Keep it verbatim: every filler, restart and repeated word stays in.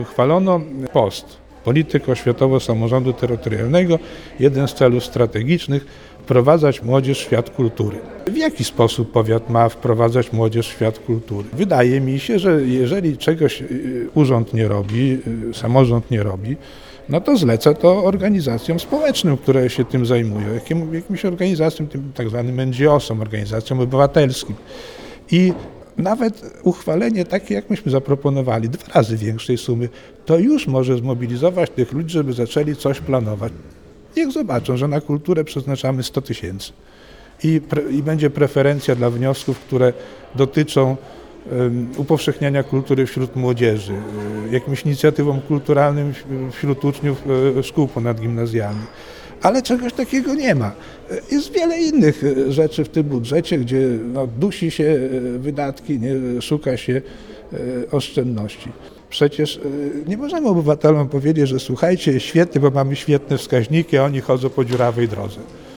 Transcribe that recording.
Uchwalono post Polityka oświatowa samorządu terytorialnego. Jeden z celów strategicznych wprowadzać młodzież w świat kultury. W jaki sposób powiat ma wprowadzać młodzież w świat kultury? Wydaje mi się, że jeżeli czegoś urząd nie robi, samorząd nie robi, no to zleca to organizacjom społecznym, które się tym zajmują, jakim, jakimś organizacjom, tym tak zwanym en dżi osom, organizacjom obywatelskim. I nawet uchwalenie takie, jak myśmy zaproponowali, dwa razy większej sumy, to już może zmobilizować tych ludzi, żeby zaczęli coś planować. Niech zobaczą, że na kulturę przeznaczamy sto tysięcy i, pre, i będzie preferencja dla wniosków, które dotyczą um, upowszechniania kultury wśród młodzieży, um, jakimś inicjatywom kulturalnym wśród uczniów um, szkół ponadgimnazjalnych. Ale czegoś takiego nie ma. Jest wiele innych rzeczy w tym budżecie, gdzie no, dusi się wydatki, nie, szuka się oszczędności. Przecież nie możemy obywatelom powiedzieć, że słuchajcie, świetnie, bo mamy świetne wskaźniki, a oni chodzą po dziurawej drodze.